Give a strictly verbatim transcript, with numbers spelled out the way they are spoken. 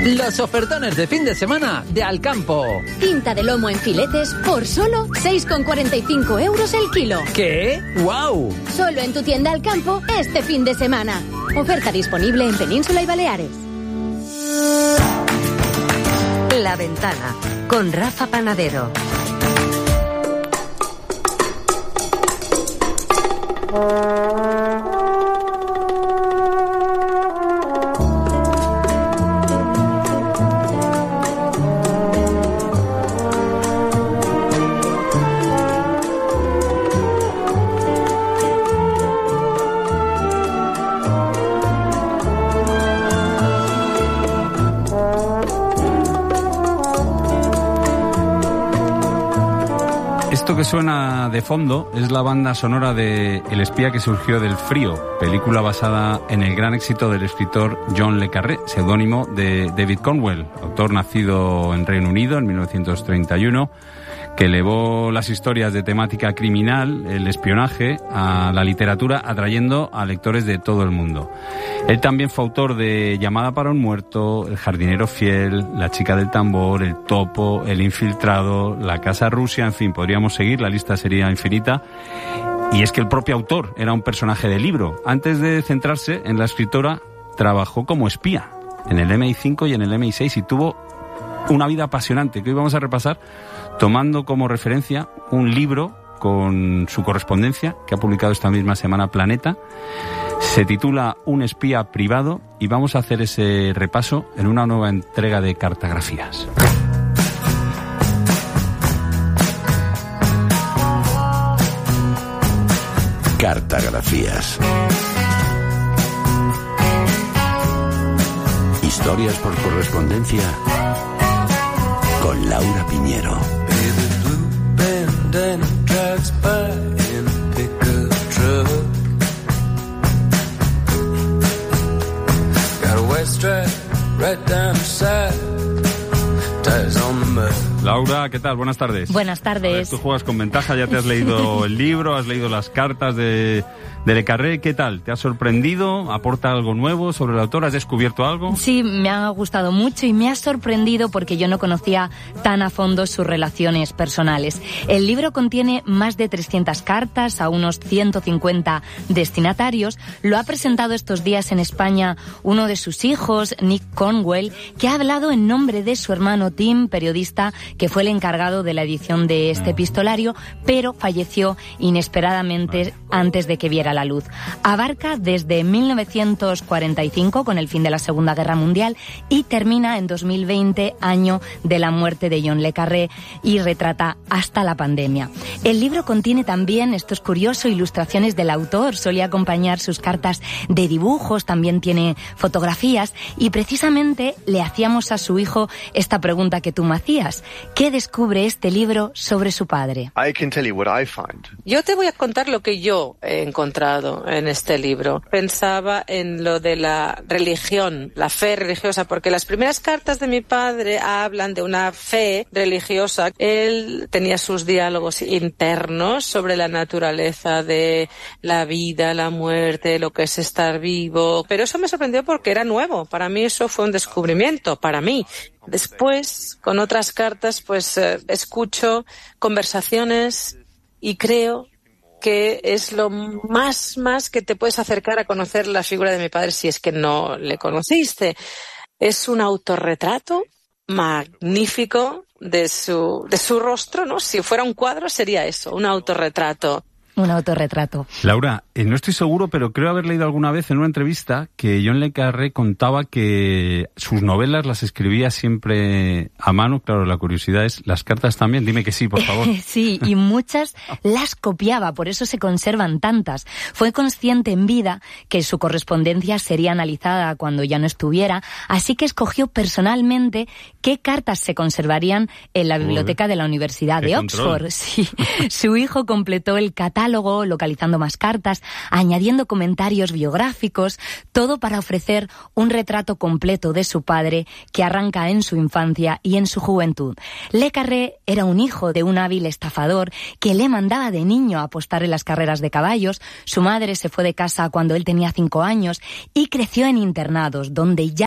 Los ofertones de fin de semana de Alcampo. Tinta de lomo en filetes por solo seis con cuarenta y cinco euros el kilo. ¿Qué? ¡Guau! Solo en tu tienda Alcampo este fin de semana. Oferta disponible en Península y Baleares. La Ventana, con Rafa Panadero. Esto que suena de fondo es la banda sonora de El espía que surgió del frío, película basada en el gran éxito del escritor John le Carré, seudónimo de David Cornwell, autor nacido en Reino Unido en mil novecientos treinta y uno, que elevó las historias de temática criminal, el espionaje, a la literatura, atrayendo a lectores de todo el mundo. Él también fue autor de Llamada para un muerto, El jardinero fiel, La chica del tambor, El topo, El infiltrado, La casa Rusia, en fin, podríamos seguir, la lista sería infinita. Y es que el propio autor era un personaje de libro. Antes de centrarse en la escritora, trabajó como espía en el eme i cinco y en el eme i seis y tuvo una vida apasionante que hoy vamos a repasar tomando como referencia un libro con su correspondencia que ha publicado esta misma semana Planeta. Se titula Un espía privado y vamos a hacer ese repaso en una nueva entrega de Cartografías. Cartografías. Historias por correspondencia con Laura Piñero. Laura, ¿qué tal? Buenas tardes. Buenas tardes. A ver, tú juegas con ventaja, ya te has leído el libro, has leído las cartas de, de Le Carré. ¿Qué tal? ¿Te ha sorprendido? ¿Aporta algo nuevo sobre el autor? ¿Has descubierto algo? Sí, me ha gustado mucho y me ha sorprendido porque yo no conocía tan a fondo sus relaciones personales. El libro contiene más de trescientas cartas a unos ciento cincuenta destinatarios. Lo ha presentado estos días en España uno de sus hijos, Nick Cornwell, que ha hablado en nombre de su hermano Tim, periodista, que fue el encargado de la edición de este epistolario, pero falleció inesperadamente antes de que viera la luz. Abarca desde mil novecientos cuarenta y cinco, con el fin de la Segunda Guerra Mundial, y termina en dos mil veinte, año de la muerte de John le Carré, y retrata hasta la pandemia. El libro contiene también, esto es curioso, ilustraciones del autor. Solía acompañar sus cartas de dibujos, también tiene fotografías, y precisamente le hacíamos a su hijo esta pregunta que tú me hacías. ¿Qué descubre este libro sobre su padre? Yo te voy a contar lo que yo he encontrado en este libro. Pensaba en lo de la religión, la fe religiosa, porque las primeras cartas de mi padre hablan de una fe religiosa. Él tenía sus diálogos internos sobre la naturaleza de la vida, la muerte, lo que es estar vivo. Pero eso me sorprendió porque era nuevo. Para mí eso fue un descubrimiento, para mí. Después, con otras cartas, pues eh, escucho conversaciones y creo que es lo más, más que te puedes acercar a conocer la figura de mi padre si es que no le conociste. Es un autorretrato magnífico de su, de su rostro, ¿no? Si fuera un cuadro sería eso, un autorretrato. Un autorretrato. Laura, eh, no estoy seguro, pero creo haber leído alguna vez en una entrevista que John le Carré contaba que sus novelas las escribía siempre a mano. Claro, la curiosidad es, ¿las cartas también? Dime que sí, por favor. Sí, y muchas las copiaba, por eso se conservan tantas. Fue consciente en vida que su correspondencia sería analizada cuando ya no estuviera, así que escogió personalmente qué cartas se conservarían en la biblioteca de la Universidad de Oxford. Sí. Su hijo completó el catálogo localizando más cartas, añadiendo comentarios biográficos, todo para ofrecer un retrato completo de su padre que arranca en su infancia y en su juventud. Le Carré era un hijo de un hábil estafador que le mandaba de niño a apostar en las carreras de caballos. Su madre se fue de casa cuando él tenía cinco años y creció en internados, donde ya